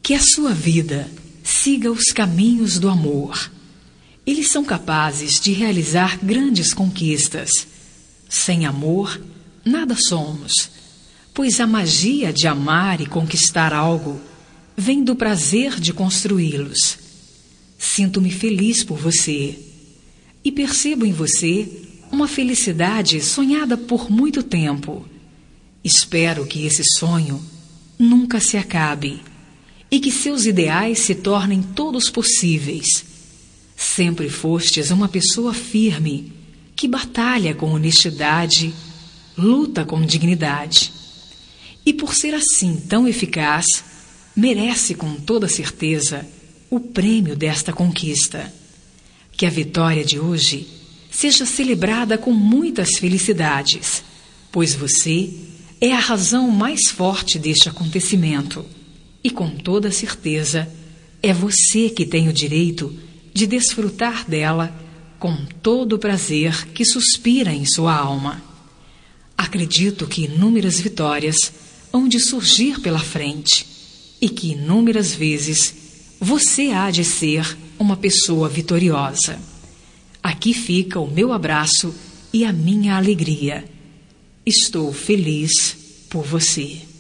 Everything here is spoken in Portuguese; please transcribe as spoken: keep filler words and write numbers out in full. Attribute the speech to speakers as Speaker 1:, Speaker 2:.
Speaker 1: Que a sua vida siga os caminhos do amor. Eles são capazes de realizar grandes conquistas. Sem amor, nada somos, pois a magia de amar e conquistar algo vem do prazer de construí-los. Sinto-me feliz por você e percebo em você uma felicidade sonhada por muito tempo. Espero que esse sonho nunca se acabe e que seus ideais se tornem todos possíveis. Sempre fostes uma pessoa firme, que batalha com honestidade, luta com dignidade. E por ser assim tão eficaz, merece com toda certeza o prêmio desta conquista. Que a vitória de hoje seja celebrada com muitas felicidades, pois você é a razão mais forte deste acontecimento. E com toda certeza, é você que tem o direito de desfrutar dela com todo o prazer que suspira em sua alma. Acredito que inúmeras vitórias hão de surgir pela frente e que inúmeras vezes você há de ser uma pessoa vitoriosa. Aqui fica o meu abraço e a minha alegria. Estou feliz por você.